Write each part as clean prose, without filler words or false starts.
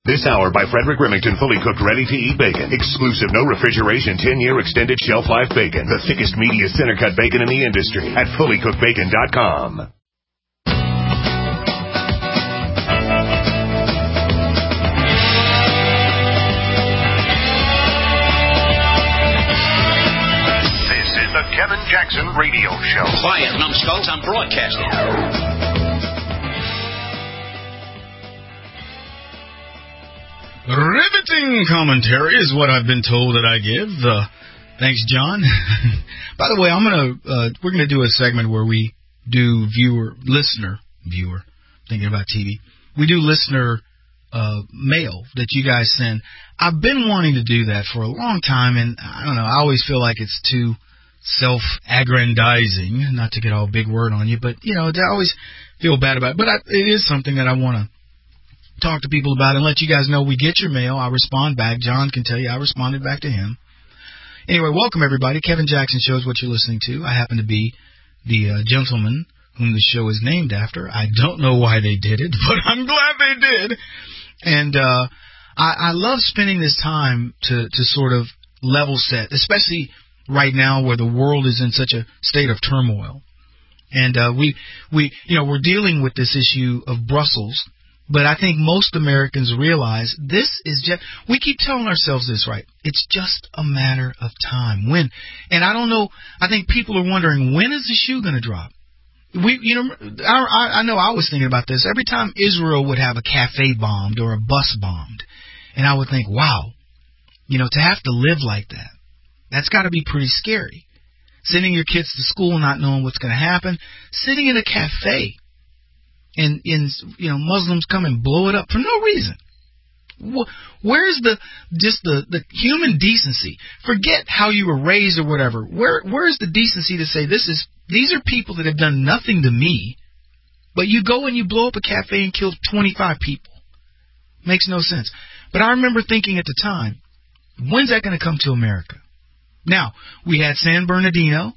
This hour by Frederick Remington, fully cooked, ready-to-eat bacon. Exclusive, no refrigeration, 10-year extended shelf life bacon. The thickest, meatiest, center-cut bacon in the industry at fullycookedbacon.com. This is the Kevin Jackson Radio Show. Quiet, numbskulls, I'm broadcasting. Riveting commentary is what I've been told that I give. Thanks, John. By the way, we're gonna do a segment where we do listener, thinking about TV. We do listener mail that you guys send. I've been wanting to do that for a long time, and I don't know. I always feel like it's too self-aggrandizing. Not to get all big word on you, but I always feel bad about it. But it is something that I want to talk to people about and let you guys know we get your mail. I respond back. John can tell you I responded back to him. Anyway, welcome everybody. Kevin Jackson Show is what you're listening to. I happen to be the gentleman whom the show is named after. I don't know why they did it, but I'm glad they did. And I love spending this time to sort of level set, especially right now where the world is in such a state of turmoil. And we're dealing with this issue of Brussels. But I think most Americans realize this is just, we keep telling ourselves this, right? It's just a matter of time. When? And I don't know, I think people are wondering, when is the shoe going to drop? I know I was thinking about this. Every time Israel would have a cafe bombed or a bus bombed, and I would think, wow, to have to live like that, that's got to be pretty scary. Sending your kids to school not knowing what's going to happen, sitting in a cafe, and Muslims come and blow it up for no reason. Where's the human decency? Forget how you were raised or whatever. Where's the decency to say these are people that have done nothing to me, but you go and you blow up a cafe and kill 25 people? Makes no sense. But I remember thinking at the time, when's that going to come to America? Now, we had San Bernardino.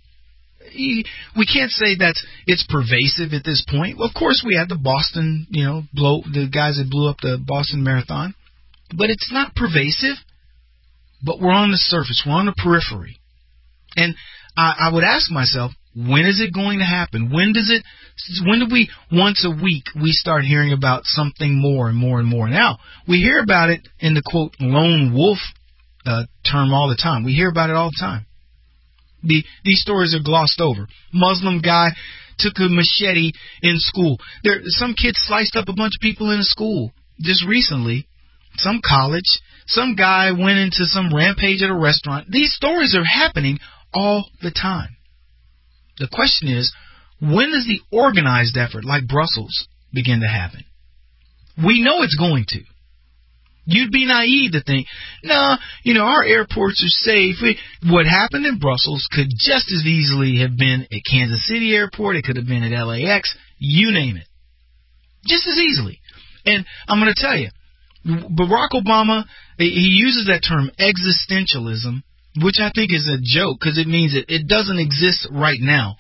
We can't say that it's pervasive at this point. Of course, we had the Boston, the guys that blew up the Boston Marathon. But it's not pervasive. But we're on the surface. We're on the periphery. And I would ask myself, when is it going to happen? When do we, once a week, we start hearing about something more and more and more? Now, we hear about it in the, quote, lone wolf term all the time. We hear about it all the time. These stories are glossed over. Muslim guy took a machete in school. Some kid sliced up a bunch of people in a school just recently. Some college. Some guy went into some rampage at a restaurant. These stories are happening all the time. The question is, when does the organized effort like Brussels begin to happen? We know it's going to. You'd be naive to think, our airports are safe. What happened in Brussels could just as easily have been at Kansas City Airport. It could have been at LAX. You name it. Just as easily. And I'm going to tell you, Barack Obama, he uses that term existentialism, which I think is a joke because it means it doesn't exist right now.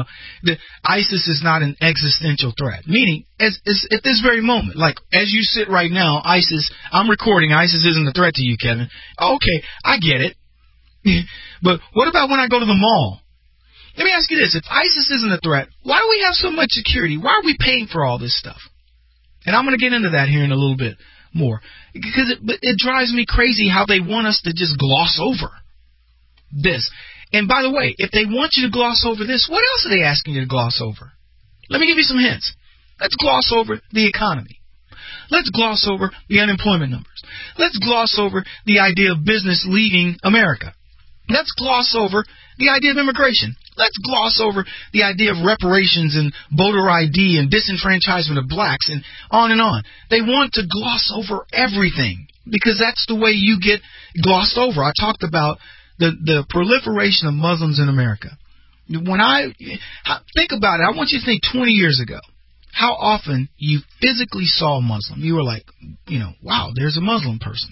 ISIS is not an existential threat. Meaning, as at this very moment, like as you sit right now, I'm recording, ISIS isn't a threat to you, Kevin. Okay, I get it. But what about when I go to the mall? Let me ask you this. If ISIS isn't a threat, why do we have so much security? Why are we paying for all this stuff? And I'm going to get into that here in a little bit more. Because it drives me crazy how they want us to just gloss over this. And by the way, if they want you to gloss over this, what else are they asking you to gloss over? Let me give you some hints. Let's gloss over the economy. Let's gloss over the unemployment numbers. Let's gloss over the idea of business leaving America. Let's gloss over the idea of immigration. Let's gloss over the idea of reparations and voter ID and disenfranchisement of blacks and on and on. They want to gloss over everything because that's the way you get glossed over. I talked about the proliferation of Muslims in America. When I think about it, I want you to think 20 years ago, how often you physically saw a Muslim. You were like, wow, there's a Muslim person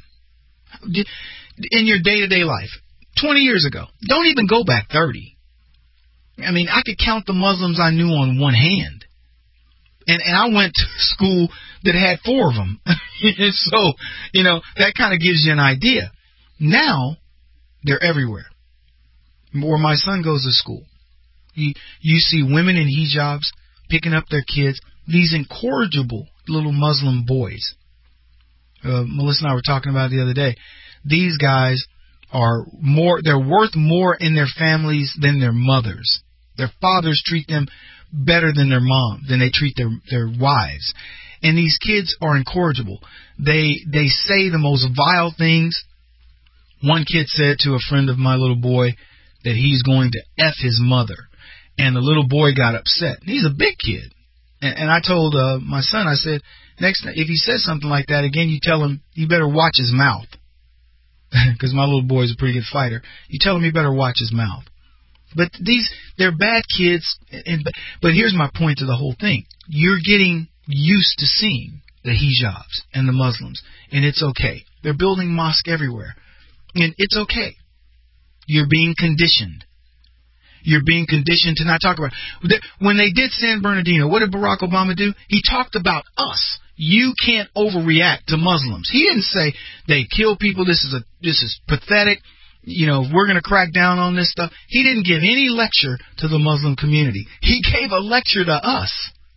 in your day-to-day life. 20 years ago. Don't even go back 30. I mean, I could count the Muslims I knew on one hand. And I went to school that had 4 of them. So, that kind of gives you an idea. Now, they're everywhere. Where my son goes to school, you see women in hijabs picking up their kids, these incorrigible little Muslim boys. Melissa and I were talking about it the other day. These guys they're worth more in their families than their mothers. Their fathers treat them better than their mom, than they treat their wives. And these kids are incorrigible. They say the most vile things. One kid said to a friend of my little boy that he's going to F his mother. And the little boy got upset. He's a big kid. And I told my son, I said, next time, if he says something like that again, you tell him he better watch his mouth. Because my little boy's a pretty good fighter. You tell him he better watch his mouth. But they're bad kids. But here's my point to the whole thing. You're getting used to seeing the hijabs and the Muslims. And it's okay. They're building mosques everywhere. And it's okay. You're being conditioned. You're being conditioned to not talk about it. When they did San Bernardino, what did Barack Obama do? He talked about us. You can't overreact to Muslims. He didn't say they kill people. This is pathetic. We're going to crack down on this stuff. He didn't give any lecture to the Muslim community. He gave a lecture to us.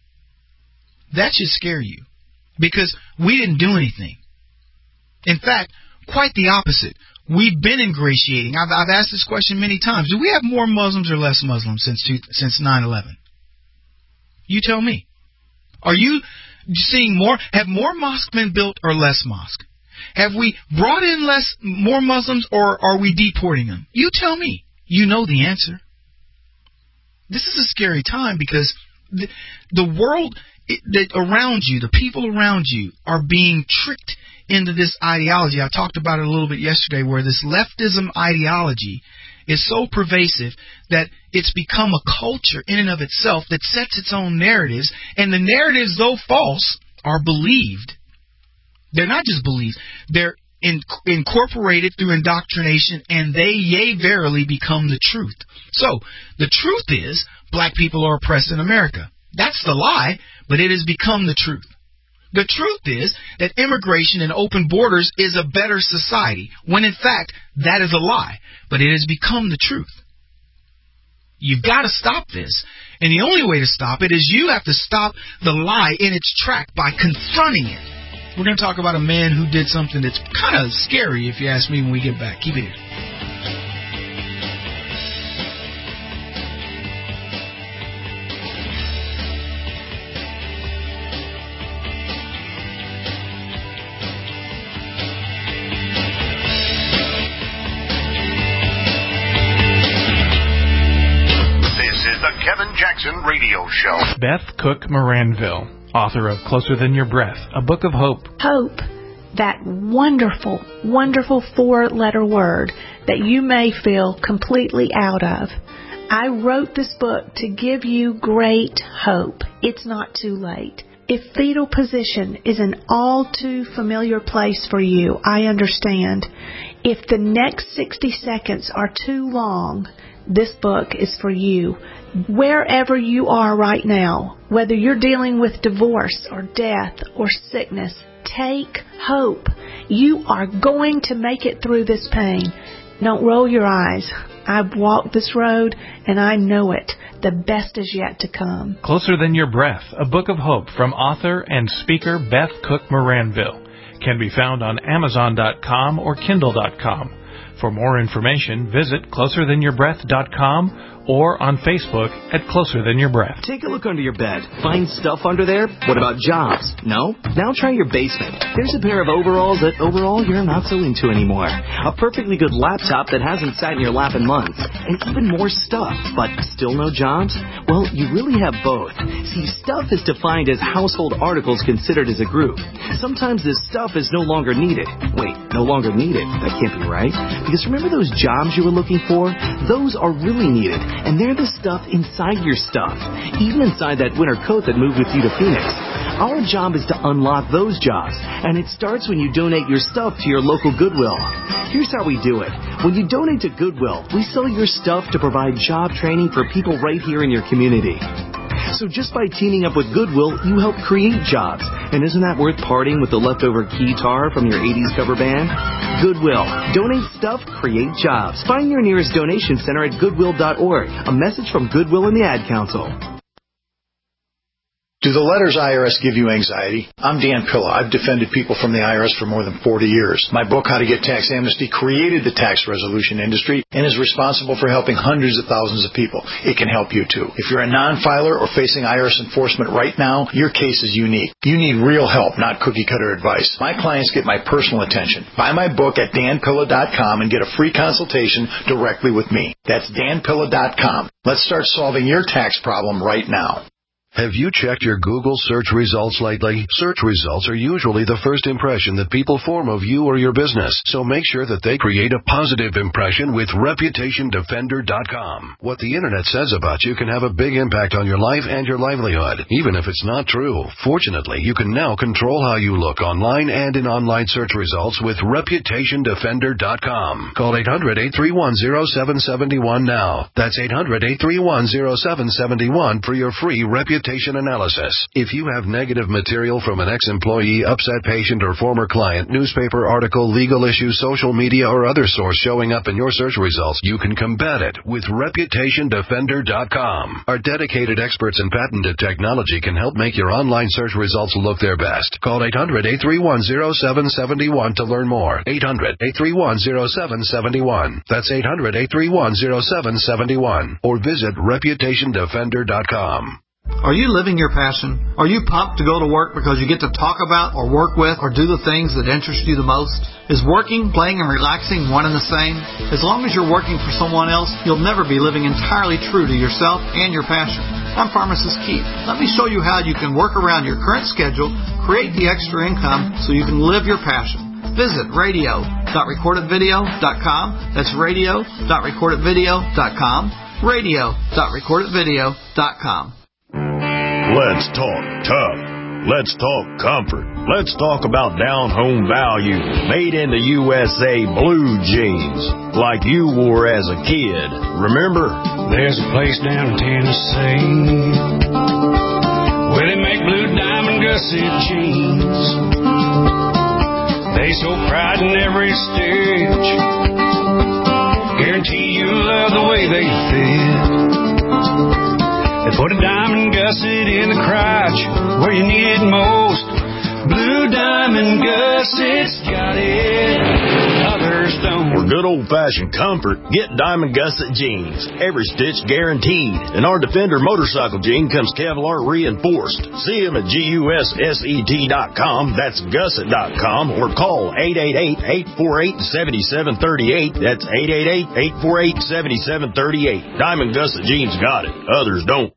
That should scare you, because we didn't do anything. In fact, quite the opposite. We've been ingratiating. I've asked this question many times. Do we have more Muslims or less Muslims since 9/11? You tell me. Are you seeing more? Have more mosques been built or less mosques? Have we brought in more Muslims, or are we deporting them? You tell me. You know the answer. This is a scary time, because the world around you, the people around you, are being tricked into this ideology. I talked about it a little bit yesterday, where this leftism ideology is so pervasive that it's become a culture in and of itself that sets its own narratives, and the narratives, though false, are believed. They're not just believed, they're incorporated through indoctrination, and they, yea, verily, become the truth. So, the truth is, black people are oppressed in America. That's the lie, but it has become the truth. The truth is that immigration and open borders is a better society, when in fact, that is a lie, but it has become the truth. You've got to stop this, and the only way to stop it is you have to stop the lie in its track by confronting it. We're going to talk about a man who did something that's kind of scary, if you ask me, when we get back. Keep it here. Kevin Jackson Radio Show. Beth Cook Moranville, author of Closer Than Your Breath, a book of hope. Hope, that wonderful, wonderful 4-letter word that you may feel completely out of. I wrote this book to give you great hope. It's not too late. If fetal position is an all too familiar place for you, I understand. If the next 60 seconds are too long, this book is for you. Wherever you are right now, whether you're dealing with divorce or death or sickness, take hope. You are going to make it through this pain. Don't roll your eyes. I've walked this road, and I know it. The best is yet to come. Closer Than Your Breath, a book of hope from author and speaker Beth Cook Moranville. Can be found on Amazon.com or Kindle.com. For more information, visit CloserThanYourBreath.com or on Facebook at Closer Than Your Breath. Take a look under your bed. Find stuff under there? What about jobs? No? Now try your basement. There's a pair of overalls that overall you're not so into anymore. A perfectly good laptop that hasn't sat in your lap in months. And even more stuff, but still no jobs? Well, you really have both. See, stuff is defined as household articles considered as a group. Sometimes this stuff is no longer needed. Wait, no longer needed? That can't be right. Because remember those jobs you were looking for? Those are really needed. And they're the stuff inside your stuff, even inside that winter coat that moved with you to Phoenix. Our job is to unlock those jobs, and it starts when you donate your stuff to your local Goodwill. Here's how we do it. When you donate to Goodwill, we sell your stuff to provide job training for people right here in your community. So just by teaming up with Goodwill, you help create jobs. And isn't that worth parting with the leftover guitar from your 80s cover band? Goodwill. Donate stuff, create jobs. Find your nearest donation center at goodwill.org. A message from Goodwill and the Ad Council. Do the letters IRS give you anxiety? I'm Dan Pilla. I've defended people from the IRS for more than 40 years. My book, How to Get Tax Amnesty, created the tax resolution industry and is responsible for helping hundreds of thousands of people. It can help you too. If you're a non-filer or facing IRS enforcement right now, your case is unique. You need real help, not cookie-cutter advice. My clients get my personal attention. Buy my book at danpilla.com and get a free consultation directly with me. That's danpilla.com. Let's start solving your tax problem right now. Have you checked your Google search results lately? Search results are usually the first impression that people form of you or your business, so make sure that they create a positive impression with ReputationDefender.com. What the Internet says about you can have a big impact on your life and your livelihood, even if it's not true. Fortunately, you can now control how you look online and in online search results with ReputationDefender.com. Call 800-831-0771 now. That's 800-831-0771 for your free reputation analysis. If you have negative material from an ex-employee, upset patient, or former client, newspaper article, legal issue, social media, or other source showing up in your search results, you can combat it with ReputationDefender.com. Our dedicated experts in patented technology can help make your online search results look their best. Call 800-831-0771 to learn more. 800-831-0771. That's 800-831-0771. Or visit ReputationDefender.com. Are you living your passion? Are you pumped to go to work because you get to talk about or work with or do the things that interest you the most? Is working, playing, and relaxing one and the same? As long as you're working for someone else, you'll never be living entirely true to yourself and your passion. I'm Pharmacist Keith. Let me show you how you can work around your current schedule, create the extra income so you can live your passion. Visit radio.recordedvideo.com. That's radio.recordedvideo.com. radio.recordedvideo.com. Let's talk tough. Let's talk comfort. Let's talk about down-home value. Made in the USA blue jeans, like you wore as a kid. Remember? There's a place down in Tennessee where they make blue diamond gusset jeans. They show pride in every stitch. Guarantee you love the way they fit. They put a diamond gusset in the crotch where you need it most. Blue diamond gussets got it, others don't. For good old-fashioned comfort, get diamond gusset jeans. Every stitch guaranteed. And our Defender motorcycle jean comes Kevlar reinforced. See them at GUSSET.com. That's gusset.com. Or call 888-848-7738. That's 888-848-7738. Diamond gusset jeans got it, others don't.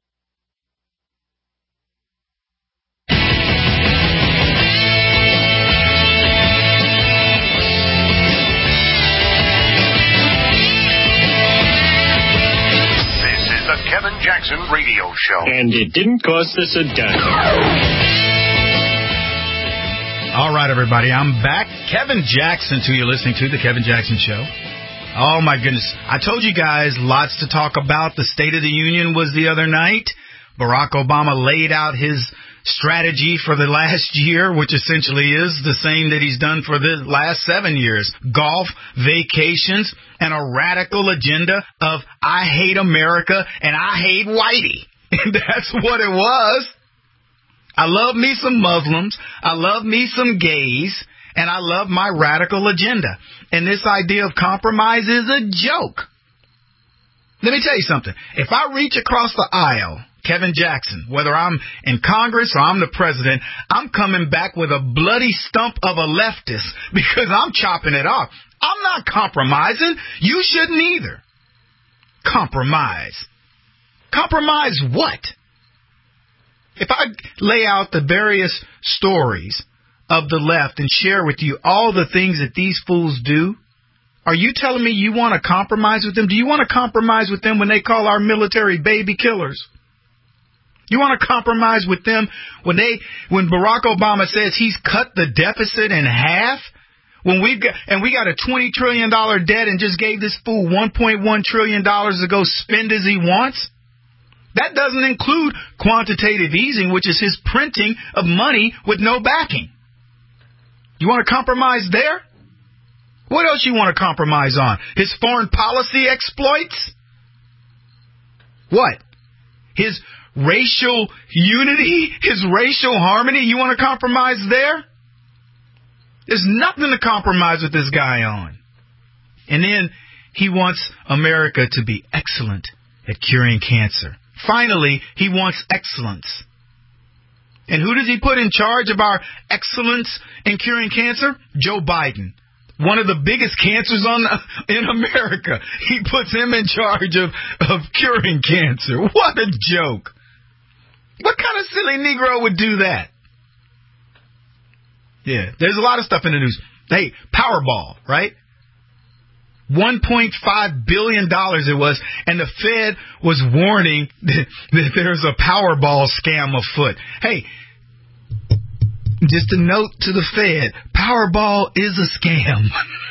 Kevin Jackson Radio Show. And it didn't cost us a dime. All right, everybody, I'm back. Kevin Jackson, you're listening to The Kevin Jackson Show. Oh, my goodness. I told you guys lots to talk about. The State of the Union was the other night. Barack Obama laid out his strategy for the last year, which essentially is the same that he's done for the last 7 years. Golf, vacations, and a radical agenda of I hate America and I hate Whitey. And that's what it was. I love me some Muslims. I love me some gays. And I love my radical agenda. And this idea of compromise is a joke. Let me tell you something. If I reach across the aisle, Kevin Jackson, whether I'm in Congress or I'm the president, I'm coming back with a bloody stump of a leftist because I'm chopping it off. I'm not compromising. You shouldn't either. Compromise. Compromise what? If I lay out the various stories of the left and share with you all the things that these fools do, are you telling me you want to compromise with them? Do you want to compromise with them when they call our military baby killers? You want to compromise with them when Barack Obama says he's cut the deficit in half? When we got a $20 trillion debt and just gave this fool $1.1 trillion to go spend as he wants? That doesn't include quantitative easing, which is his printing of money with no backing. You want to compromise there? What else you want to compromise on? His foreign policy exploits? What? His racial unity? His racial harmony? You want to compromise there? There's nothing to compromise with this guy on. And then he wants America to be excellent at curing cancer. Finally, he wants excellence. And who does he put in charge of our excellence in curing cancer? Joe Biden. One of the biggest cancers in America. He puts him in charge of curing cancer. What a joke. What kind of silly Negro would do that? Yeah, there's a lot of stuff in the news. Hey, Powerball, right? $1.5 billion it was, and the Fed was warning that there's a Powerball scam afoot. Hey, just a note to the Fed, Powerball is a scam.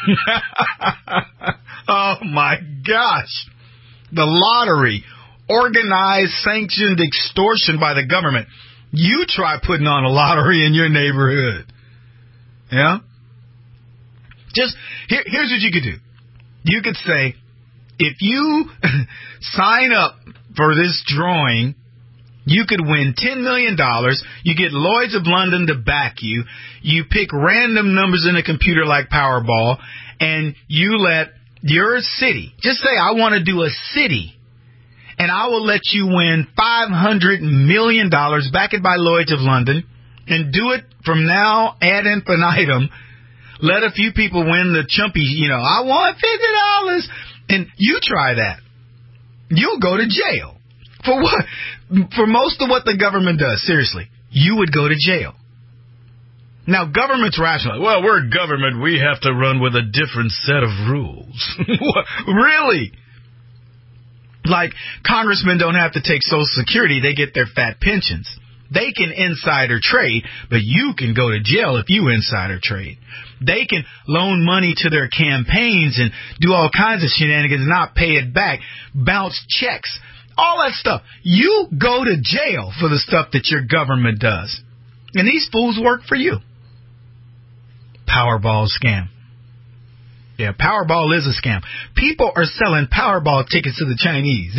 Oh, my gosh. The lottery, organized, sanctioned extortion by the government. You try putting on a lottery in your neighborhood. Yeah? Just, here's what you could do. You could say, if you sign up for this drawing, you could win $10 million. You get Lloyd's of London to back you. You pick random numbers in a computer like Powerball, and you let your city, just say, I want to do a city, and I will let you win $500 million, back it by Lloyd's of London, and do it from now ad infinitum. Let a few people win the chumpy, I want $50. And you try that. You'll go to jail. For what? For most of what the government does, seriously, you would go to jail. Now, government's rational. Well, we're government. We have to run with a different set of rules. Really? Like, congressmen don't have to take Social Security. They get their fat pensions. They can insider trade, but you can go to jail if you insider trade. They can loan money to their campaigns and do all kinds of shenanigans and not pay it back, bounce checks, all that stuff. You go to jail for the stuff that your government does. And these fools work for you. Powerball scam. Yeah, Powerball is a scam. People are selling Powerball tickets to the Chinese.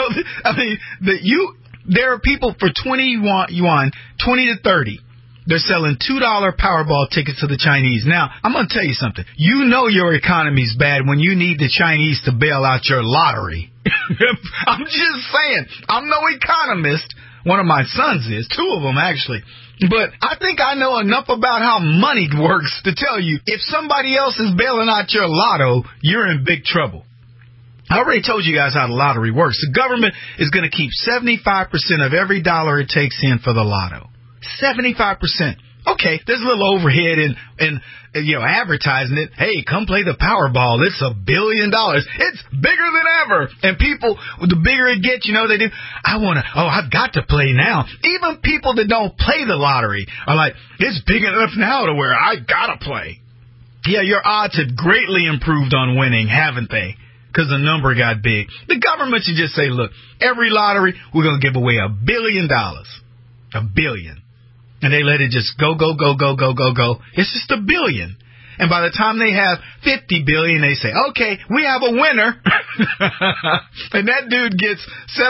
There are people for 20 yuan, 20 to 30. They're selling $2 Powerball tickets to the Chinese. Now, I'm going to tell you something. You know your economy's bad when you need the Chinese to bail out your lottery. I'm just saying. I'm no economist. One of my sons is. 2 of them, actually. But I think I know enough about how money works to tell you if somebody else is bailing out your lotto, you're in big trouble. I already told you guys how the lottery works. The government is going to keep 75% of every dollar it takes in for the lotto. 75%. Okay, there's a little overhead in advertising it. Hey, come play the Powerball. It's $1 billion. It's bigger than ever. And people, the bigger it gets, they do. I've got to play now. Even people that don't play the lottery are like, it's big enough now to where I gotta play. Yeah, your odds have greatly improved on winning, haven't they? Because the number got big. The government should just say, look, every lottery, we're going to give away $1 billion. $1 billion. And they let it just go. It's just $1 billion. And by the time they have 50 billion, they say, okay, we have a winner. And that dude gets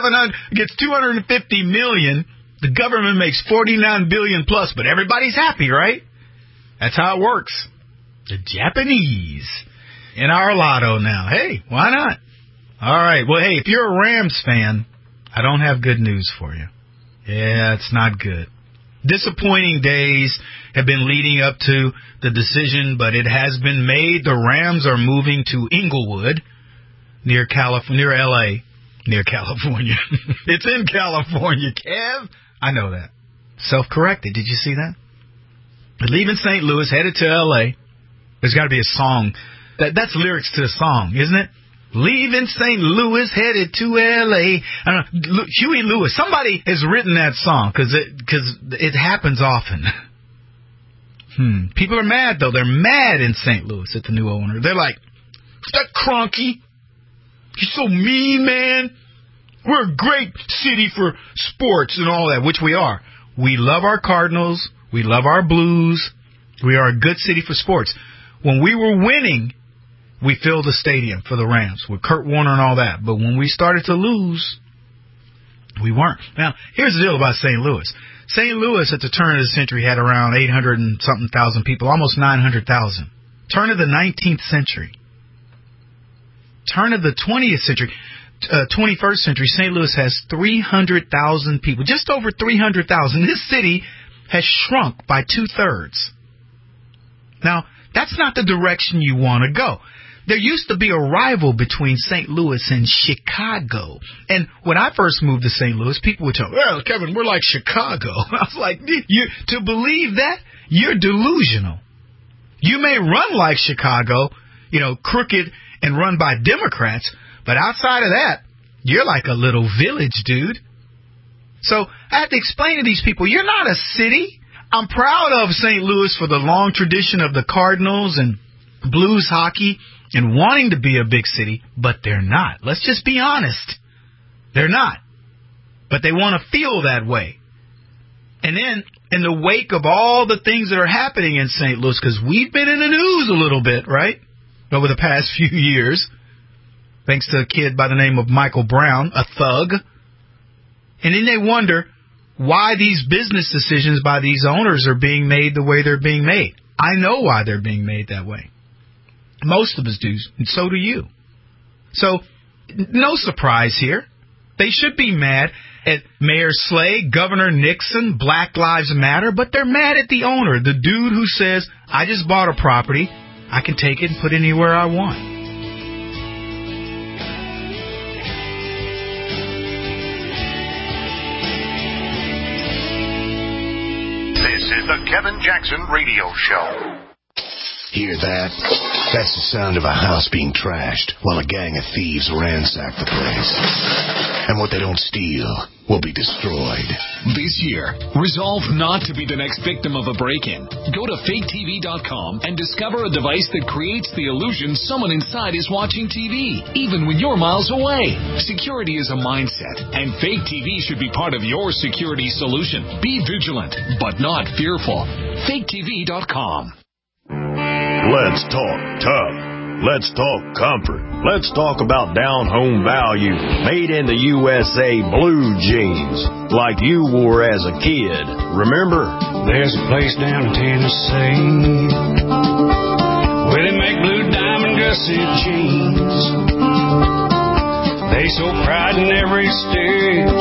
250 million. The government makes 49 billion plus, but everybody's happy, right? That's how it works. The Japanese in our lotto now. Hey, why not? All right. Well, hey, if you're a Rams fan, I don't have good news for you. Yeah, it's not good. Disappointing days have been leading up to the decision, but it has been made. The Rams are moving to Inglewood, near L.A., near California. It's in California, Kev. I know that. Self-corrected. Did you see that? Leaving St. Louis, headed to L.A. There's got to be a song. That's lyrics to a song, isn't it? Leaving St. Louis, headed to L.A. I don't know, Huey Lewis. Somebody has written that song because it happens often. People are mad, though. They're mad in St. Louis at the new owner. They're like, that Kroenke, he's so mean, man. we're a great city for sports and all that, which we are. We love our Cardinals. We love our Blues. We are a good city for sports. When we were winning, we filled the stadium for the Rams with Kurt Warner and all that. But when we started to lose, we weren't. Now, here's the deal about St. Louis. St. Louis at the turn of the century had around 800 and something thousand people, almost 900,000. Turn of the 19th century. Turn of the 20th century. 21st century, St. Louis has 300,000 people, just over 300,000. This city has shrunk by 2/3. Now, that's not the direction you want to go. There used to be a rival between St. Louis and Chicago. And when I first moved to St. Louis, people would tell me, well, Kevin, we're like Chicago. I was like, to believe that, you're delusional. You may run like Chicago, crooked and run by Democrats, but outside of that, you're like a little village, dude. So I have to explain to these people, you're not a city. I'm proud of St. Louis for the long tradition of the Cardinals and Blues hockey and wanting to be a big city, but they're not. Let's just be honest. They're not. But they want to feel that way. And then, in the wake of all the things that are happening in St. Louis, because we've been in the news a little bit, right, over the past few years, thanks to a kid by the name of Michael Brown, a thug. And then they wonder why these business decisions by these owners are being made the way they're being made. I know why they're being made that way. Most of us do, and so do you. So, no surprise here. They should be mad at Mayor Slay, Governor Nixon, Black Lives Matter, but they're mad at the owner, the dude who says, I just bought a property, I can take it and put it anywhere I want. This is the Kevin Jackson Radio Show. Hear that? That's the sound of a house being trashed while a gang of thieves ransack the place. And what they don't steal will be destroyed. This year, resolve not to be the next victim of a break-in. Go to faketv.com and discover a device that creates the illusion someone inside is watching TV, even when you're miles away. Security is a mindset, and Fake TV should be part of your security solution. Be vigilant, but not fearful. faketv.com. Let's talk tough. Let's talk comfort. Let's talk about down-home value. Made in the USA blue jeans, like you wore as a kid. Remember? There's a place down in Tennessee where they make blue diamond gusset jeans. They so pride in every stitch.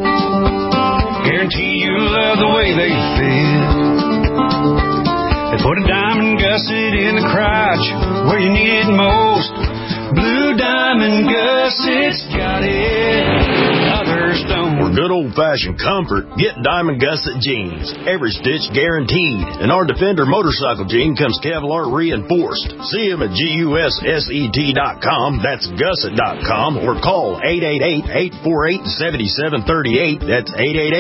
Guarantee you love the way they fit. They put a diamond gusset in the crotch where you need it most. Blue diamond gussets got it, others don't. For good old-fashioned comfort, get Diamond Gusset jeans. Every stitch guaranteed. And our Defender motorcycle jean comes Kevlar reinforced. See them at GUSSET.com. That's gusset.com. Or call 888-848-7738. That's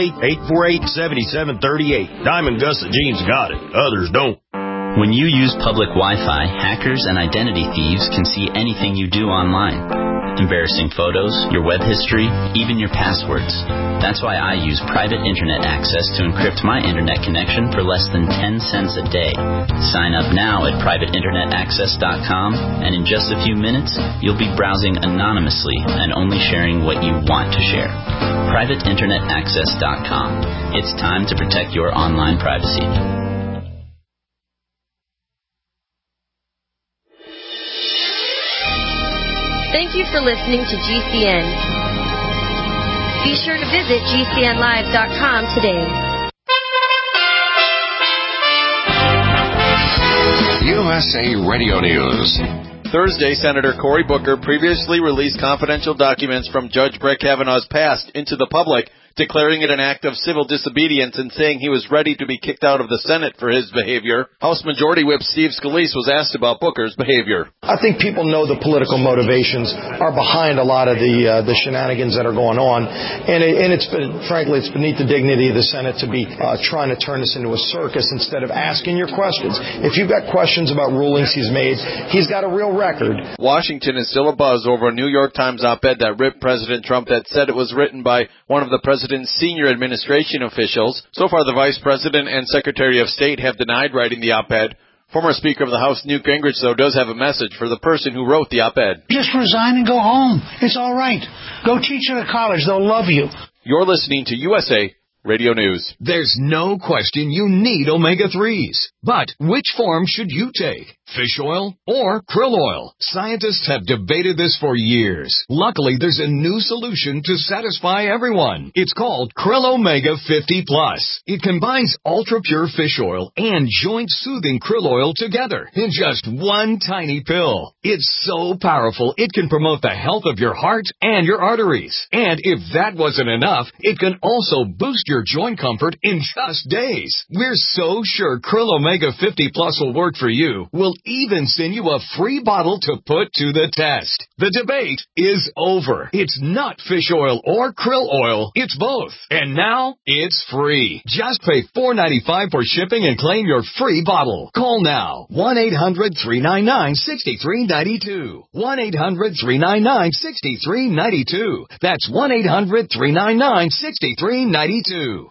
888-848-7738. Diamond Gusset jeans got it. Others don't. When you use public Wi-Fi, hackers and identity thieves can see anything you do online. Embarrassing photos, your web history, even your passwords. That's why I use private internet access to encrypt my internet connection for less than 10 cents a day. Sign up now at privateinternetaccess.com, and in just a few minutes, you'll be browsing anonymously and only sharing what you want to share. privateinternetaccess.com. It's time to protect your online privacy. Thank you for listening to GCN. Be sure to visit GCNlive.com today. USA Radio News. Thursday, Senator Cory Booker previously released confidential documents from Judge Brett Kavanaugh's past into the public declaring it an act of civil disobedience and saying he was ready to be kicked out of the Senate for his behavior. House Majority Whip Steve Scalise was asked about Booker's behavior. I think people know the political motivations are behind a lot of the shenanigans that are going on, and it's beneath the dignity of the Senate to be trying to turn this into a circus instead of asking your questions. If you've got questions about rulings he's made, he's got a real record. Washington is still abuzz over a New York Times op-ed that ripped President Trump that said it was written by one of the president's senior administration officials. So far, the Vice President and Secretary of State have denied writing the op-ed. Former Speaker of the House Newt Gingrich, though, does have a message for the person who wrote the op-ed. Just resign and go home. It's all right. Go teach at a college. They'll love you. You're listening to USA Radio News. There's no question you need omega-3s. But which form should you take? Fish oil or krill oil? Scientists have debated this for years. Luckily, there's a new solution to satisfy everyone. It's called Krill Omega 50 Plus. It combines ultra-pure fish oil and joint-soothing krill oil together in just one tiny pill. It's so powerful, it can promote the health of your heart and your arteries. And if that wasn't enough, it can also boost your joint comfort in just days. We're so sure Krill Omega 50 Plus will work for you. We'll even send you a free bottle to put to the test. The debate is over. It's not fish oil or krill oil. It's both. And now it's free. Just pay $4.95 for shipping and claim your free bottle. Call now. 1-800-399-6392. 1-800-399-6392. That's 1-800-399-6392.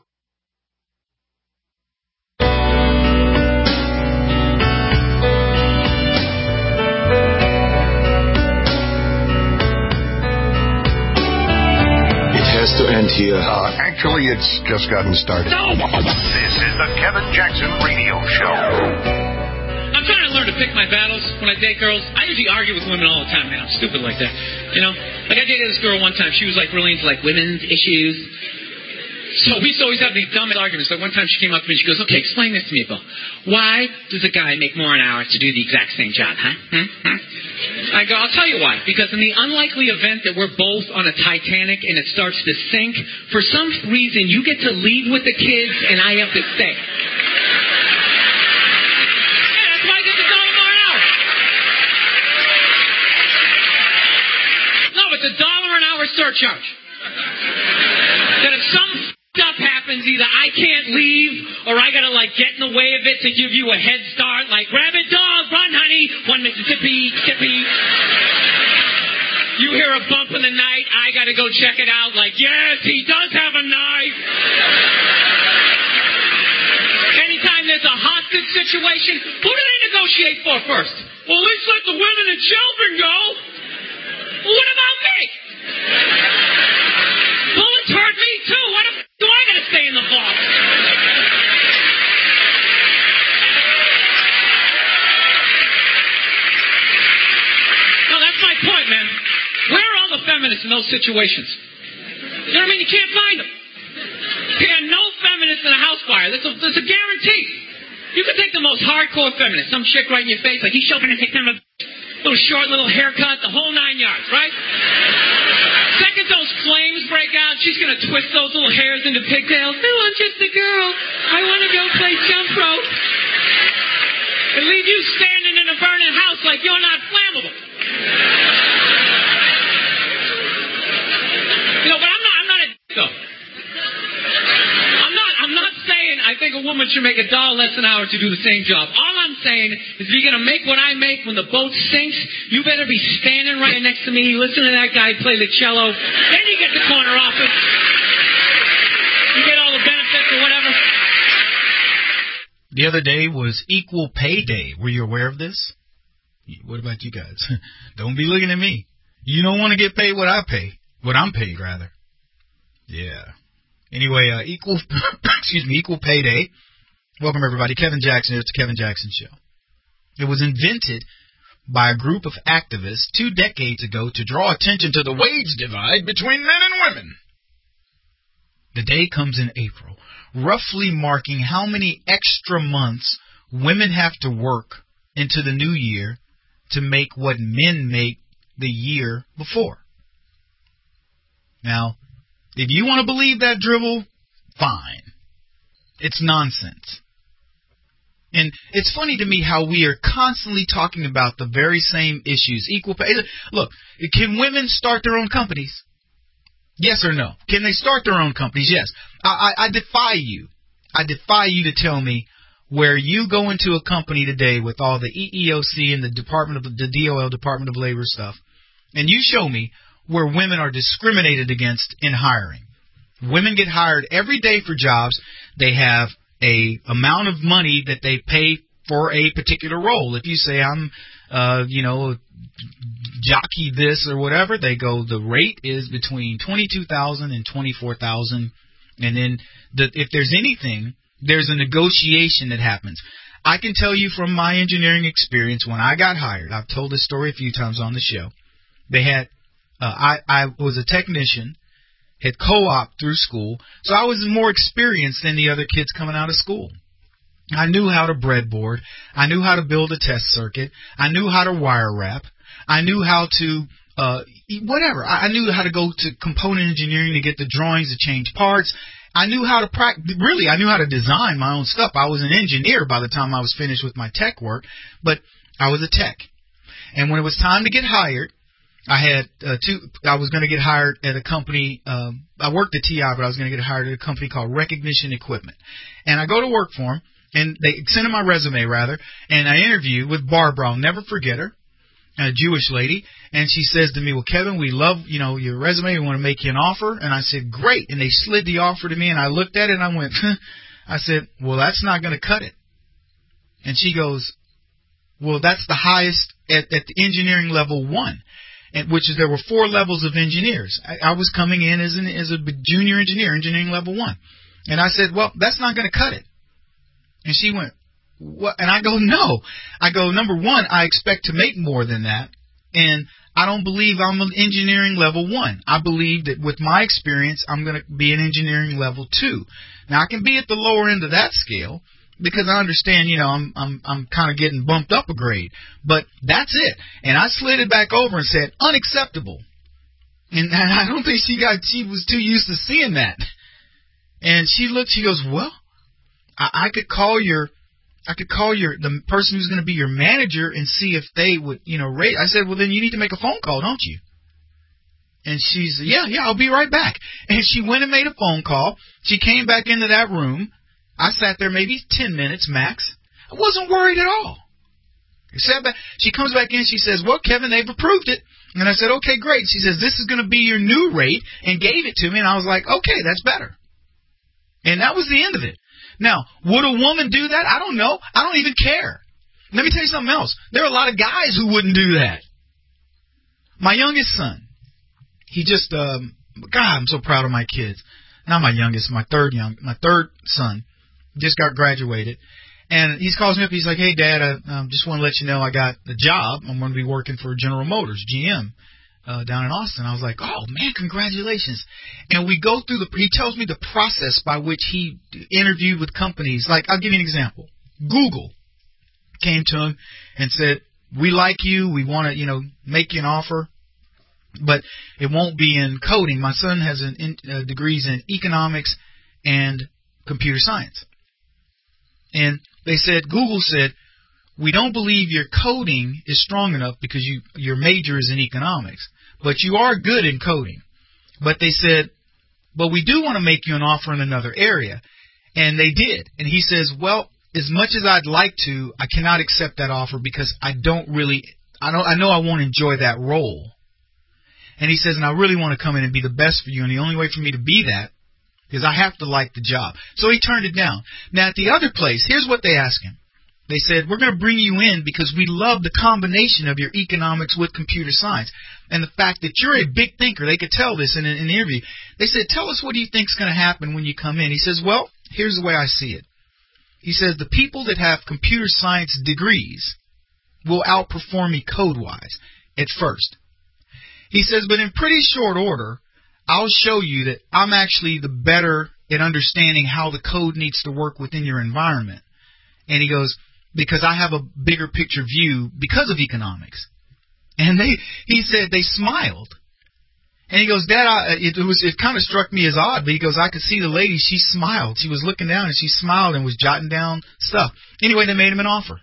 To end here. Actually, it's just gotten started. No! This is the Kevin Jackson Radio Show. I'm trying to learn to pick my battles when I date girls. I usually argue with women all the time, man. I'm stupid like that. You know? Like, I dated this girl one time. She was, like, really into, like, women's issues. So we used to always have these dumb arguments. Like, one time she came up to me and she goes, okay, explain this to me, Bill. Why does a guy make more an hour to do the exact same job, huh? I go, I'll tell you why. Because in the unlikely event that we're both on a Titanic and it starts to sink, for some reason you get to leave with the kids and I have to stay. Yeah, that's why I get the $1 more an hour. No, but the $1 an hour surcharge. That if some stuff happens, either I can't leave or I gotta like get in the way of it to give you a head start, like rabid dog, run honey, one Mississippi, Skippy. You hear a bump in the night, I gotta go check it out, like yes, he does have a knife. Anytime there's a hostage situation, who do they negotiate for first? Well, at least let the women and children go. Well, what about me? Bullets hurt me too. What if do I gotta stay in the box? No, that's my point, man. Where are all the feminists in those situations? You know what I mean? You can't find them. There are no feminists in a house fire. That's a guarantee. You could take the most hardcore feminist, some chick right in your face, like he's chauvinistic, little short, little haircut, the whole 9 yards, right? Second those flames break out, she's going to twist those little hairs into pigtails. No, I'm just a girl. I want to go play jump rope. And leave you standing in a burning house like you're not flammable. You know, but I'm not a though. I'm not saying I think a woman should make $1 less an hour to do the same job. All I'm saying is if you're going to make what I make when the boat sinks, you better be standing right next to me, listening to that guy play the cello. Then you get the corner office. You get all the benefits or whatever. The other day was Equal Pay Day. Were you aware of this? What about you guys? Don't be looking at me. You don't want to get paid what I pay. What I'm paid, rather. Yeah. Anyway, Equal Pay Day. Welcome, everybody. Kevin Jackson. It's the Kevin Jackson Show. It was invented by a group of activists 2 decades ago to draw attention to the wage divide between men and women. The day comes in April, roughly marking how many extra months women have to work into the new year to make what men make the year before. Now, If you want to believe that drivel, fine. It's nonsense. And it's funny to me how we are constantly talking about the very same issues. Equal pay. Look, can women start their own companies? Yes or no? Can they start their own companies? Yes. I defy you. I defy you to tell me where you go into a company today with all the EEOC and the DOL, Department of Labor stuff, and you show me where women are discriminated against in hiring. Women get hired every day for jobs. They have a amount of money that they pay for a particular role. If you say I'm, jockey this or whatever, they go, the rate is between $22,000 and $24,000, and then if there's anything, there's a negotiation that happens. I can tell you from my engineering experience, when I got hired, I've told this story a few times on the show. They had, I was a technician, had co-op through school, so I was more experienced than the other kids coming out of school. I knew how to breadboard. I knew how to build a test circuit. I knew how to wire wrap. I knew how to, whatever. I knew how to go to component engineering to get the drawings to change parts. I knew how to really, I knew how to design my own stuff. I was an engineer by the time I was finished with my tech work, but I was a tech. And when it was time to get hired, I had I was going to get hired at a company. I worked at TI, but I was going to get hired at a company called Recognition Equipment. And I go to work for them, and they sent in my resume, rather, and I interview with Barbara. I'll never forget her, a Jewish lady. And she says to me, well, Kevin, we love, your resume. We want to make you an offer. And I said, great. And they slid the offer to me, and I looked at it, and I went, I said, well, that's not going to cut it. And she goes, well, that's the highest at the engineering level 1. Which is there were 4 levels of engineers. I was coming in as a junior engineer, engineering level 1. And I said, well, that's not going to cut it. And she went, what? And I go, no. I go, number 1, I expect to make more than that. And I don't believe I'm an engineering level 1. I believe that with my experience, I'm going to be an engineering level 2. Now, I can be at the lower end of that scale, because I understand, I'm kind of getting bumped up a grade. But that's it. And I slid it back over and said, unacceptable. And I don't think she was too used to seeing that. And she looked, she goes, well, I could call the person who's going to be your manager and see if they would, rate. I said, well, then you need to make a phone call, don't you? And she said, yeah, I'll be right back. And she went and made a phone call. She came back into that room. I sat there maybe 10 minutes max. I wasn't worried at all. She comes back in. She says, well, Kevin, they've approved it. And I said, okay, great. She says, this is going to be your new rate, and gave it to me. And I was like, okay, that's better. And that was the end of it. Now, would a woman do that? I don't know. I don't even care. Let me tell you something else. There are a lot of guys who wouldn't do that. My youngest son, he just, God, I'm so proud of my kids. Not my youngest, my third son. Just got graduated, and he calls me up. He's like, hey, Dad, I just want to let you know I got the job. I'm going to be working for General Motors, GM, down in Austin. I was like, oh, man, congratulations. And we go through he tells me the process by which he interviewed with companies. Like, I'll give you an example. Google came to him and said, we like you. We want to, make you an offer, but it won't be in coding. My son has degrees in economics and computer science. And Google said, we don't believe your coding is strong enough because your major is in economics, but you are good in coding. But they said, but we do want to make you an offer in another area. And they did. And he says, well, as much as I'd like to, I cannot accept that offer because I know I won't enjoy that role. And he says, and I really want to come in and be the best for you. And the only way for me to be that because I have to like the job. So he turned it down. Now, at the other place, here's what they asked him. They said, we're going to bring you in because we love the combination of your economics with computer science and the fact that you're a big thinker. They could tell this in an interview. They said, tell us what do you think is going to happen when you come in. He says, well, here's the way I see it. He says, the people that have computer science degrees will outperform me code-wise at first. He says, but in pretty short order, I'll show you that I'm actually the better at understanding how the code needs to work within your environment. And he goes, because I have a bigger picture view because of economics. And he said they smiled. And he goes, Dad, it kind of struck me as odd, but he goes, I could see the lady, she smiled. She was looking down and she smiled and was jotting down stuff. Anyway, they made him an offer.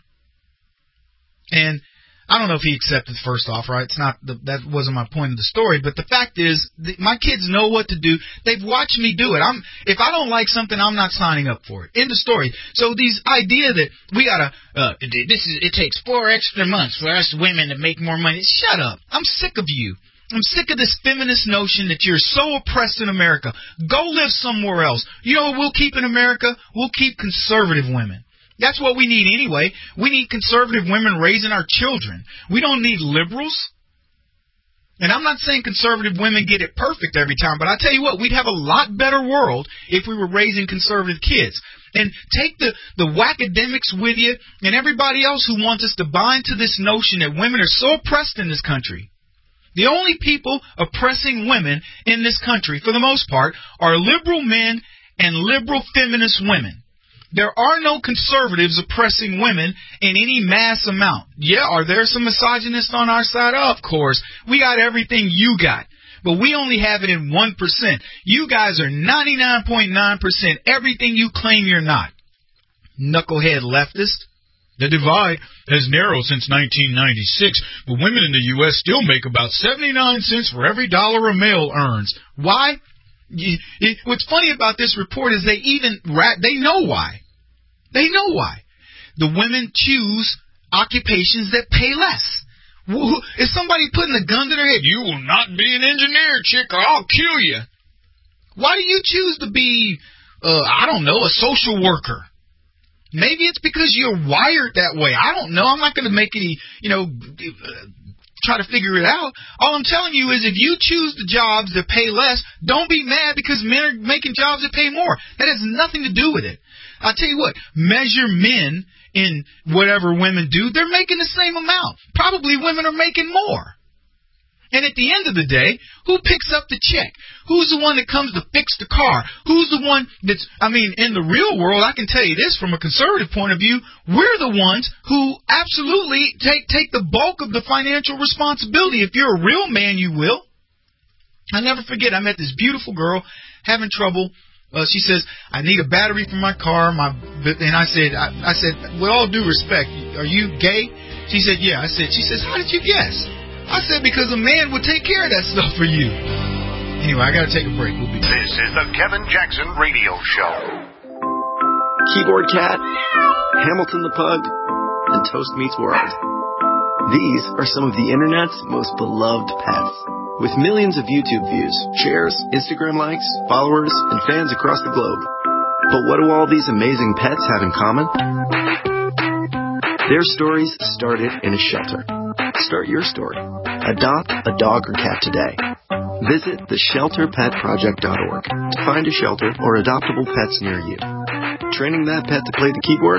And I don't know if he accepted the first offer. It's not that wasn't my point of the story, but the fact is, my kids know what to do. They've watched me do it. If I don't like something, I'm not signing up for it. End of story. So these idea that we gotta it takes 4 extra months for us women to make more money. Shut up. I'm sick of you. I'm sick of this feminist notion that you're so oppressed in America. Go live somewhere else. You know what we'll keep in America? We'll keep conservative women. That's what we need anyway. We need conservative women raising our children. We don't need liberals. And I'm not saying conservative women get it perfect every time, but I tell you what, we'd have a lot better world if we were raising conservative kids. And take the whackademics with you and everybody else who wants us to buy into this notion that women are so oppressed in this country. The only people oppressing women in this country, for the most part, are liberal men and liberal feminist women. There are no conservatives oppressing women in any mass amount. Yeah, are there some misogynists on our side? Of course. We got everything you got, but we only have it in 1%. You guys are 99.9% everything you claim you're not. Knucklehead leftist. The divide has narrowed since 1996, but women in the U.S. still make about 79 cents for every dollar a male earns. Why? What's funny about this report is they know why. They know why. The women choose occupations that pay less. Is somebody putting a gun to their head? You will not be an engineer, chick, or I'll kill you. Why do you choose to be, a social worker? Maybe it's because you're wired that way. I don't know. I'm not going to make any, try to figure it out. All I'm telling you is if you choose the jobs that pay less, don't be mad because men are making jobs that pay more. That has nothing to do with it. I'll tell you what, measure men in whatever women do. They're making the same amount. Probably women are making more. And at the end of the day, who picks up the check? Who's the one that comes to fix the car? Who's the one in the real world, I can tell you this from a conservative point of view, we're the ones who absolutely take the bulk of the financial responsibility. If you're a real man, you will. I'll never forget, I met this beautiful girl having trouble. She says, I need a battery for my car. And I said, with all due respect, are you gay? She said, yeah. She says, how did you guess? I said, because a man would take care of that stuff for you. Anyway, I got to take a break. We'll be back. This is the Kevin Jackson Radio Show. Keyboard Cat, Hamilton the Pug, and Toast Meets World. These are some of the internet's most beloved pets. With millions of YouTube views, shares, Instagram likes, followers, and fans across the globe. But what do all these amazing pets have in common? Their stories started in a shelter. Start your story. Adopt a dog or cat today. Visit theshelterpetproject.org to find a shelter or adoptable pets near you. Training that pet to play the keyboard?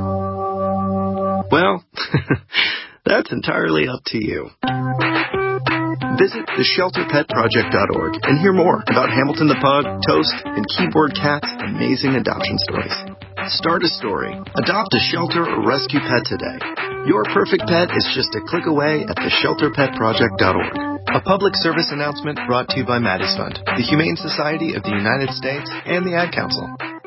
Well, that's entirely up to you. Visit theshelterpetproject.org and hear more about Hamilton the Pug, Toast, and Keyboard Cat's amazing adoption stories. Start a story, adopt a shelter or rescue pet today. Your perfect pet is just a click away at theshelterpetproject.org. A public service announcement brought to you by Maddie's Fund, the Humane Society of the United States, and the Ad Council.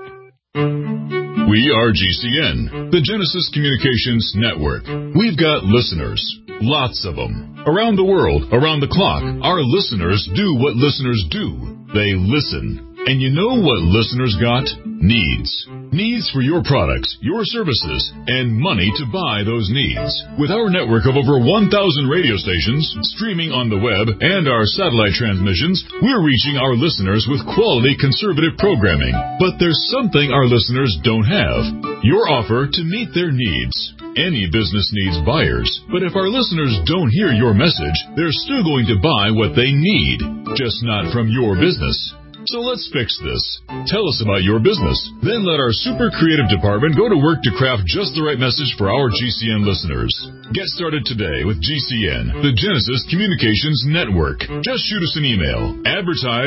We are GCN, the Genesis Communications Network. We've got listeners, lots of them. Around the world, around the clock, our listeners do what listeners do. They listen. And you know what listeners got? Needs. Needs for your products, your services, and money to buy those needs. With our network of over 1,000 radio stations, streaming on the web, and our satellite transmissions, we're reaching our listeners with quality conservative programming. But there's something our listeners don't have. Your offer to meet their needs. Any business needs buyers, but if our listeners don't hear your message, they're still going to buy what they need, just not from your business. So let's fix this. Tell us about your business. Then let our super creative department go to work to craft just the right message for our GCN listeners. Get started today with GCN, the Genesis Communications Network. Just shoot us an email.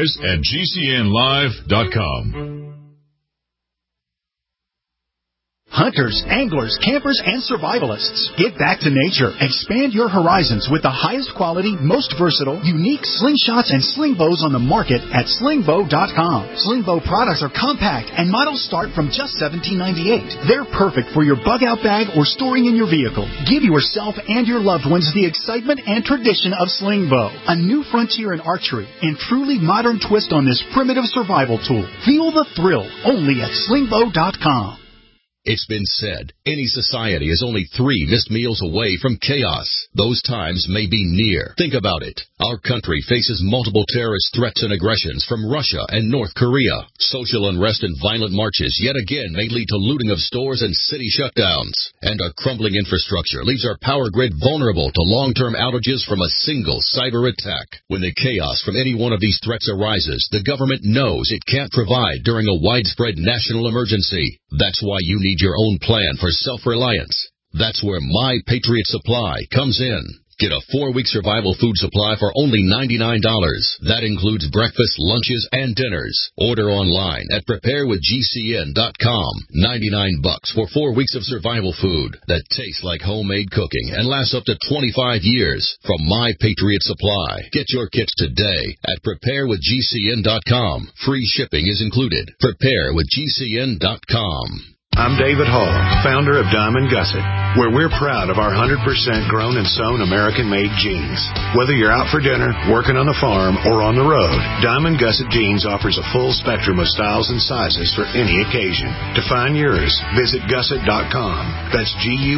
Advertise@gcnlive.com. hunters, anglers, campers, and survivalists. Get back to nature. Expand your horizons with the highest quality, most versatile, unique slingshots and sling bows on the market at slingbow.com. Slingbow products are compact and models start from just $17.98. They're perfect for your bug-out bag or storing in your vehicle. Give yourself and your loved ones the excitement and tradition of Slingbow, a new frontier in archery and truly modern twist on this primitive survival tool. Feel the thrill only at slingbow.com. It's been said, any society is only 3 missed meals away from chaos. Those times may be near. Think about it. Our country faces multiple terrorist threats and aggressions from Russia and North Korea. Social unrest and violent marches yet again may lead to looting of stores and city shutdowns. And our crumbling infrastructure leaves our power grid vulnerable to long-term outages from a single cyber attack. When the chaos from any one of these threats arises, the government knows it can't provide during a widespread national emergency. That's why you need your own plan for self-reliance. That's where My Patriot Supply comes in. Get a 4-week survival food supply for only $99. That includes breakfast, lunches, and dinners. Order online at preparewithgcn.com. $99 for 4 weeks of survival food that tastes like homemade cooking and lasts up to 25 years from My Patriot Supply. Get your kits today at preparewithgcn.com. Free shipping is included. Preparewithgcn.com. I'm David Hall, founder of Diamond Gusset, where we're proud of our 100% grown and sewn American-made jeans. Whether you're out for dinner, working on the farm, or on the road, Diamond Gusset Jeans offers a full spectrum of styles and sizes for any occasion. To find yours, visit gusset.com. That's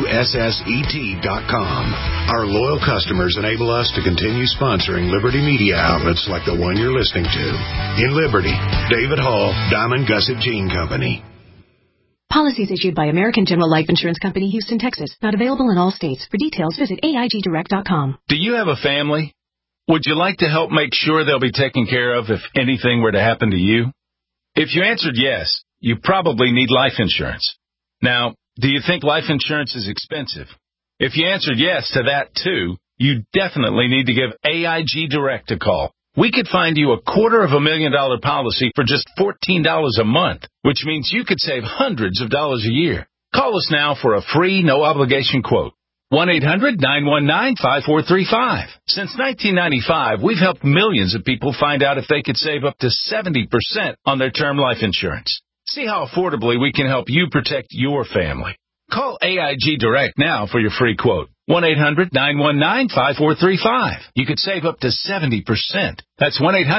GUSSET.com. Our loyal customers enable us to continue sponsoring Liberty media outlets like the one you're listening to. In Liberty, David Hall, Diamond Gusset Jean Company. Policies issued by American General Life Insurance Company, Houston, Texas. Not available in all states. For details, visit AIGdirect.com. Do you have a family? Would you like to help make sure they'll be taken care of if anything were to happen to you? If you answered yes, you probably need life insurance. Now, do you think life insurance is expensive? If you answered yes to that too, you definitely need to give AIG Direct a call. We could find you a $250,000 policy for just $14 a month, which means you could save hundreds of dollars a year. Call us now for a free, no-obligation quote. 1-800-919-5435. Since 1995, we've helped millions of people find out if they could save up to 70% on their term life insurance. See how affordably we can help you protect your family. Call AIG Direct now for your free quote. 1-800-919-5435. You could save up to 70%. That's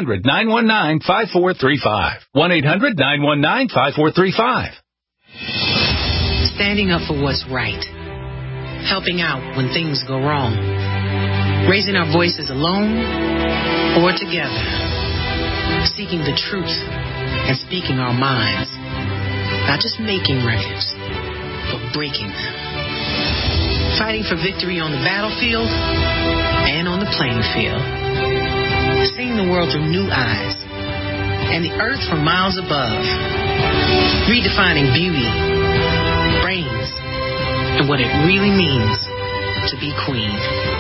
1-800-919-5435. 1-800-919-5435. Standing up for what's right. Helping out when things go wrong. Raising our voices alone or together. Seeking the truth and speaking our minds. Not just making records, but breaking them. Fighting for victory on the battlefield and on the playing field. Seeing the world through new eyes and the earth from miles above. Redefining beauty, brains, and what it really means to be queen.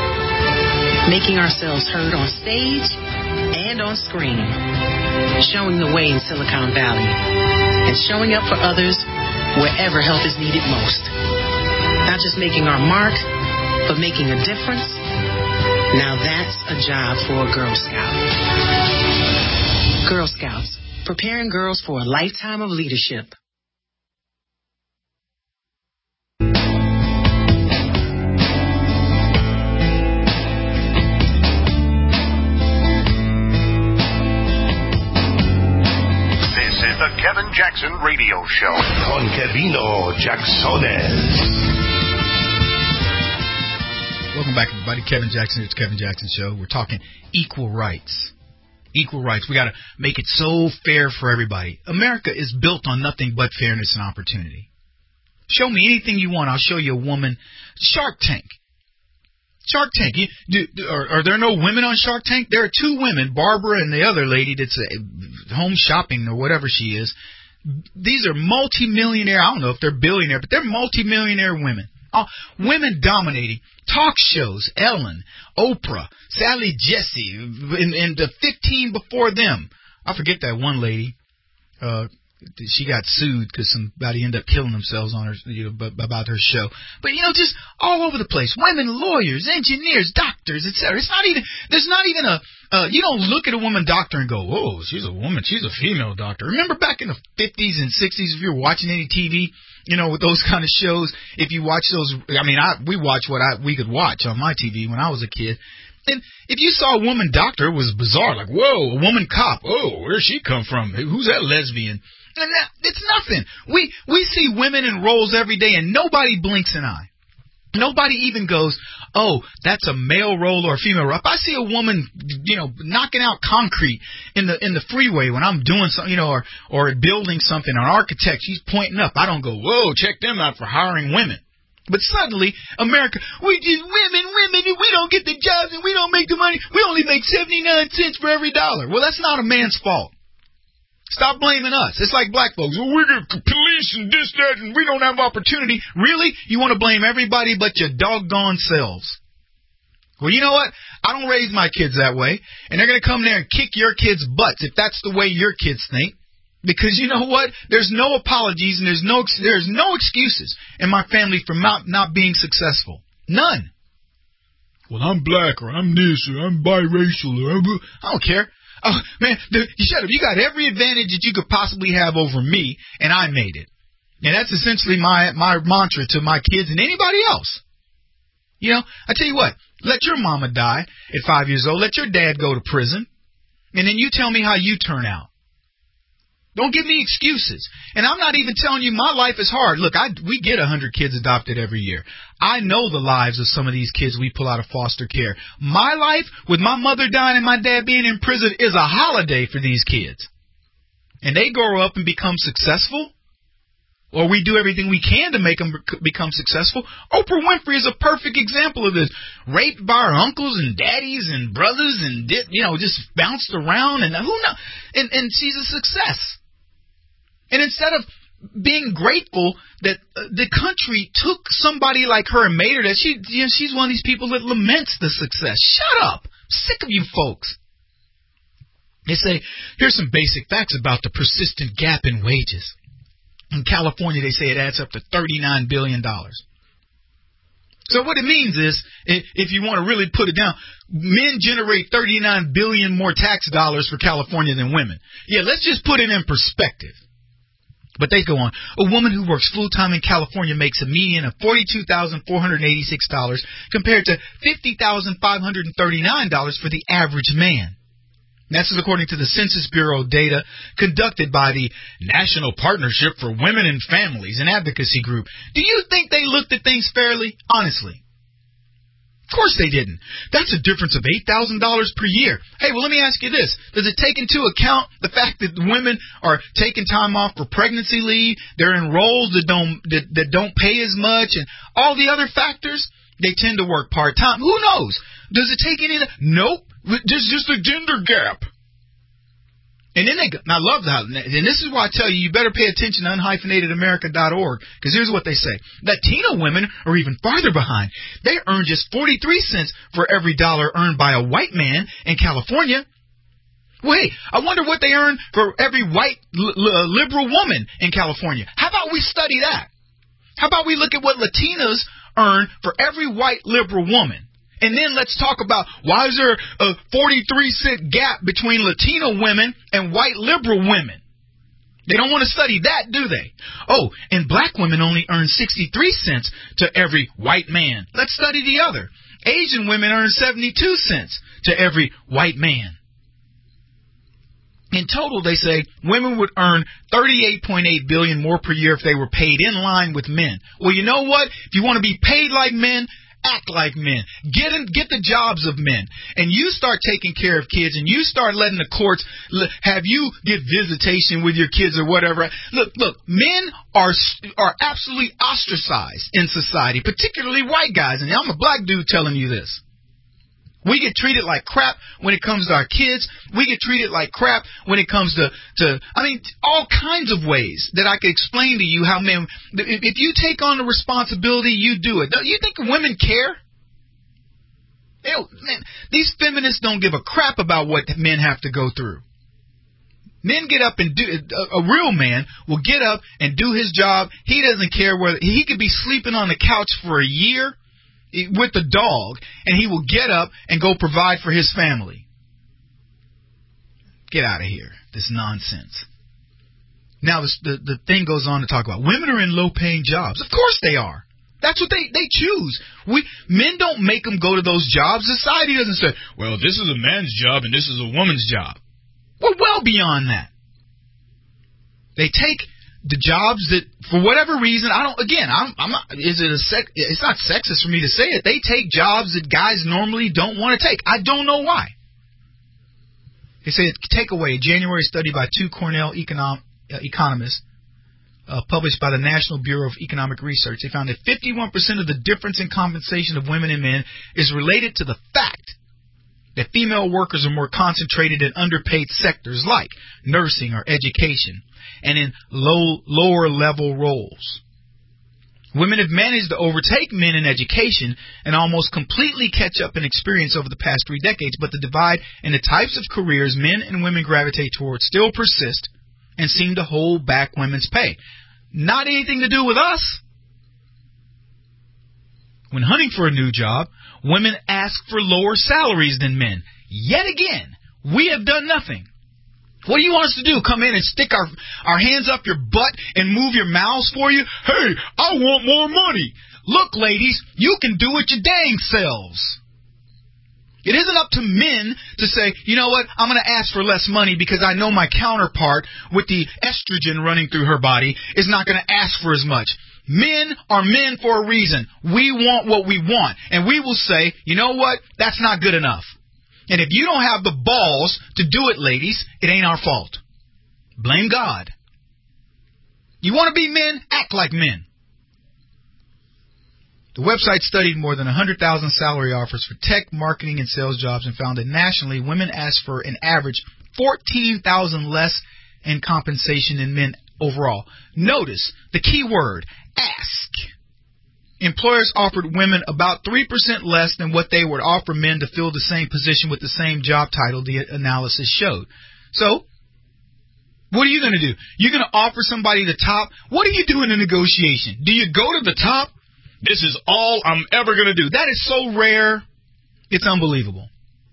Making ourselves heard on stage and on screen. Showing the way in Silicon Valley and showing up for others wherever help is needed most. Not just making our mark, but making a difference. Now that's a job for a Girl Scout. Girl Scouts, preparing girls for a lifetime of leadership. This is the Kevin Jackson Radio Show. Con Kevino Jacksones. Welcome back, everybody. Kevin Jackson. It's Kevin Jackson Show. We're talking equal rights. Equal rights. We got to make it so fair for everybody. America is built on nothing but fairness and opportunity. Show me anything you want. I'll show you a woman. Shark Tank. Shark Tank. Are there no women on Shark Tank? There are 2 women, Barbara and the other lady that's home shopping or whatever she is. These are multimillionaire. I don't know if they're billionaire, but they're multimillionaire women. Women dominating talk shows. Ellen, Oprah, Sally Jesse, and the 15 before them. I forget that one lady. she got sued because somebody ended up killing themselves on her, about her show. But just all over the place, women lawyers, engineers, doctors, etc. There's not even you don't look at a woman doctor and go, oh, she's a woman, she's a female doctor. Remember back in the 50s and 60s, if you were watching any TV, with those kind of shows, if you watch those, we watch what we could watch on my TV when I was a kid. And if you saw a woman doctor, it was bizarre. Like, whoa, a woman cop. Oh, where'd she come from? Who's that lesbian? And it's nothing. We see women in roles every day, and nobody blinks an eye. Nobody even goes, oh, that's a male role or a female role. If I see a woman, knocking out concrete in the freeway when I'm doing something, or building something, an architect, she's pointing up. I don't go, whoa, check them out for hiring women. But suddenly, America, we just women, we don't get the jobs and we don't make the money. We only make 79 cents for every dollar. Well, that's not a man's fault. Stop blaming us. It's like black folks. Well, we're the police and this, that, and we don't have opportunity. Really? You want to blame everybody but your doggone selves? Well, you know what? I don't raise my kids that way, and they're going to come there and kick your kids' butts if that's the way your kids think. Because you know what? There's no apologies and there's no excuses in my family for not being successful. None. Well, I'm black, or I'm this, or I'm biracial, or I don't care. Oh, man, shut up. You got every advantage that you could possibly have over me, and I made it. And that's essentially my mantra to my kids and anybody else. I tell you what, let your mama die at 5 years old. Let your dad go to prison. And then you tell me how you turn out. Don't give me excuses. And I'm not even telling you my life is hard. Look, we get 100 kids adopted every year. I know the lives of some of these kids we pull out of foster care. My life, with my mother dying and my dad being in prison, is a holiday for these kids. And they grow up and become successful, or we do everything we can to make them become successful. Oprah Winfrey is a perfect example of this. Raped by her uncles and daddies and brothers and, just bounced around, and who knows? And she's a success. And instead of being grateful that the country took somebody like her and made her that, she's one of these people that laments the success. Shut up. I'm sick of you folks. They say, here's some basic facts about the persistent gap in wages. In California, they say it adds up to $39 billion. So what it means is, if you want to really put it down, men generate $39 billion more tax dollars for California than women. Yeah, let's just put it in perspective. But they go on. A woman who works full-time in California makes a median of $42,486 compared to $50,539 for the average man. That's according to the Census Bureau data conducted by the National Partnership for Women and Families, an advocacy group. Do you think they looked at things fairly? Honestly. Of course they didn't. That's a difference of $8,000 per year. Hey, well, let me ask you this. Does it take into account the fact that women are taking time off for pregnancy leave, they're in roles that don't pay as much, and all the other factors? They tend to work part-time. Who knows? Does it take any? Nope. There's just a gender gap. And then I love that. And this is why I tell you better pay attention to unhyphenatedamerica.org, because here's what they say. Latino women are even farther behind. They earn just 43 cents for every dollar earned by a white man in California. Wait, I wonder what they earn for every white liberal woman in California. How about we study that? How about we look at what Latinas earn for every white liberal woman? And then let's talk about why is there a 43-cent gap between Latino women and white liberal women? They don't want to study that, do they? Oh, and black women only earn 63 cents to every white man. Let's study the other. Asian women earn 72 cents to every white man. In total, they say women would earn $38.8 billion more per year if they were paid in line with men. Well, you know what? If you want to be paid like men, act like men. Get the jobs of men. And you start taking care of kids, and you start letting the courts have you get visitation with your kids or whatever. Look, men are absolutely ostracized in society, particularly white guys. And I'm a black dude telling you this. We get treated like crap when it comes to our kids. We get treated like crap when it comes to all kinds of ways that I could explain to you how men, if you take on the responsibility, you do it. You think women care? Man, these feminists don't give a crap about what men have to go through. Men get up and do, a real man will get up and do his job. He doesn't care whether, he could be sleeping on the couch for a year with the dog, and he will get up and go provide for his family. Get out of here. This nonsense. Now the thing goes on to talk about women are in low-paying jobs. Of course they are. That's what they choose. Men don't make them go to those jobs. Society doesn't say, well, this is a man's job and this is a woman's job. We're well beyond that. They take the jobs that, for whatever reason, it's not sexist for me to say it. They take jobs that guys normally don't want to take. I don't know why. They say, take away a January study by two Cornell economists, published by the National Bureau of Economic Research. They found that 51% of the difference in compensation of women and men is related to the fact that female workers are more concentrated in underpaid sectors like nursing or education and in lower level roles. Women have managed to overtake men in education and almost completely catch up in experience over the past 3 decades, but the divide in the types of careers men and women gravitate towards still persist and seem to hold back women's pay. Not anything to do with us. When hunting for a new job, women ask for lower salaries than men. Yet again, we have done nothing. What do you want us to do? Come in and stick our hands up your butt and move your mouths for you? Hey, I want more money. Look, ladies, you can do it your dang selves. It isn't up to men to say, you know what, I'm going to ask for less money because I know my counterpart with the estrogen running through her body is not going to ask for as much. Men are men for a reason. We want what we want. And we will say, you know what, that's not good enough. And if you don't have the balls to do it, ladies, it ain't our fault. Blame God. You want to be men? Act like men. The website studied more than 100,000 salary offers for tech, marketing, and sales jobs and found that nationally, women ask for an average 14,000 less in compensation than men overall. Notice the key word, ask. Employers offered women about 3% less than what they would offer men to fill the same position with the same job title, the analysis showed. So, what are you going to do? You're going to offer somebody the top? What do you do in a negotiation? Do you go to the top? This is all I'm ever going to do. That is so rare. It's unbelievable.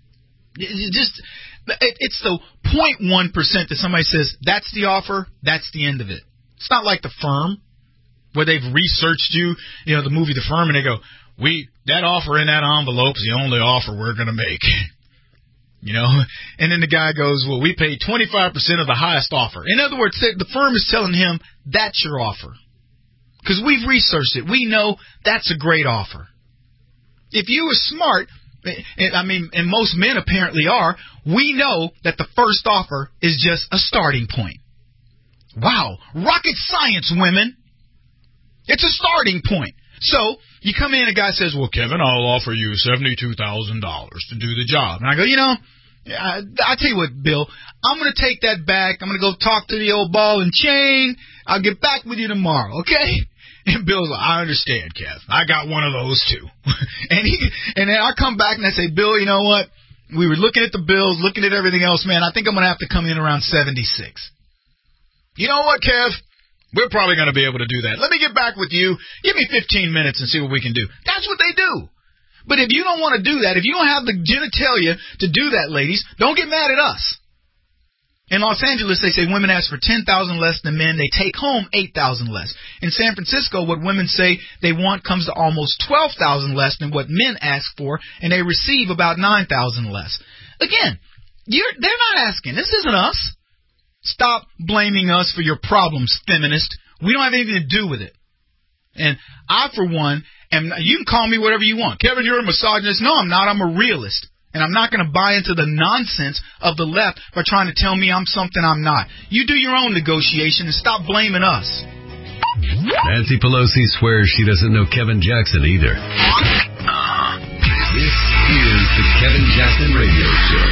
It's the 0.1% that somebody says, that's the offer, that's the end of it. It's not like The Firm, where they've researched you know, the movie The Firm, and they go, that offer in that envelope is the only offer we're going to make. You know, and then the guy goes, well, we paid 25% of the highest offer. In other words, the firm is telling him, that's your offer. Because we've researched it. We know that's a great offer. If you are smart, and most men apparently are, we know that the first offer is just a starting point. Wow. Rocket science, women. It's a starting point. So, you come in and a guy says, well, Kevin, I'll offer you $72,000 to do the job. And I go, you know, I'll tell you what, Bill, I'm going to take that back. I'm going to go talk to the old ball and chain. I'll get back with you tomorrow, okay? And Bill's like, I understand, Kev. I got one of those too. and then I come back and I say, Bill, you know what? We were looking at the bills, looking at everything else, man. I think I'm going to have to come in around 76. You know what, Kev? We're probably going to be able to do that. Let me get back with you. Give me 15 minutes and see what we can do. That's what they do. But if you don't want to do that, if you don't have the genitalia to do that, ladies, don't get mad at us. In Los Angeles, they say women ask for 10,000 less than men. They take home 8,000 less. In San Francisco, what women say they want comes to almost 12,000 less than what men ask for, and they receive about 9,000 less. Again, they're not asking. This isn't us. Stop blaming us for your problems, feminist. We don't have anything to do with it. And I, for one, you can call me whatever you want. Kevin, you're a misogynist. No, I'm not. I'm a realist. And I'm not going to buy into the nonsense of the left by trying to tell me I'm something I'm not. You do your own negotiation and stop blaming us. Nancy Pelosi swears she doesn't know Kevin Jackson either. This is the Kevin Jackson Radio Show.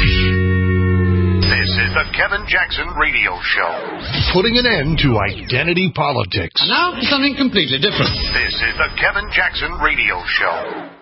This is the Kevin Jackson Radio Show. Putting an end to identity politics. And now for something completely different. This is the Kevin Jackson Radio Show.